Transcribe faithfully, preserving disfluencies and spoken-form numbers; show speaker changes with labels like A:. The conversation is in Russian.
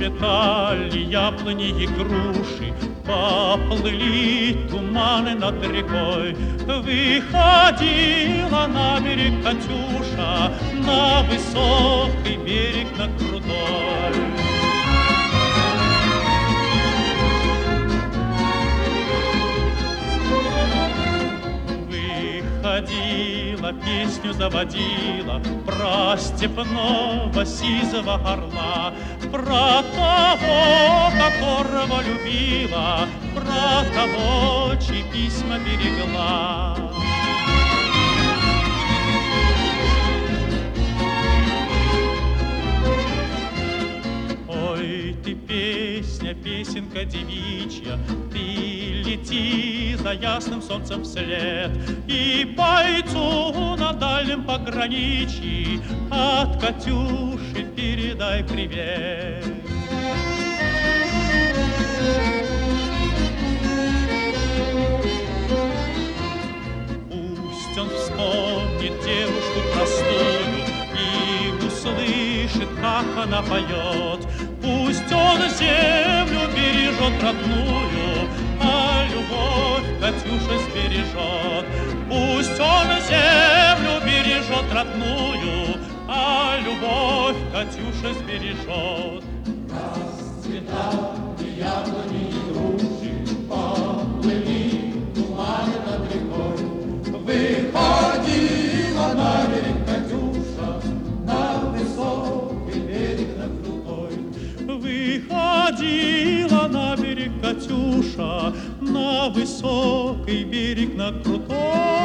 A: Расцветали яблони и груши, поплыли туманы над рекой. Выходила на берег Катюша, на высокий берег, на крутой. Выходила, песню заводила про степного сизого орла, про того, которого любила, про того, чьи письма берегла. Ой, ты песня, песенка девичья, ты лети за ясным солнцем вслед, и бойцу на дальнем пограничье от Катюши передай привет. Пусть он вспомнит девушку простую и услышит, как она поет. Пусть он землю бережет родную, а любовь Катюша сбережет. Пусть он землю бережет родную, а любовь Катюша сбережет. Расцветали яблони и груши, поплыли туманы над рекой. Выходила на берег Катюша, на высокий берег, на крутой. Выходила на берег Катюша, на высокий берег, на крутой.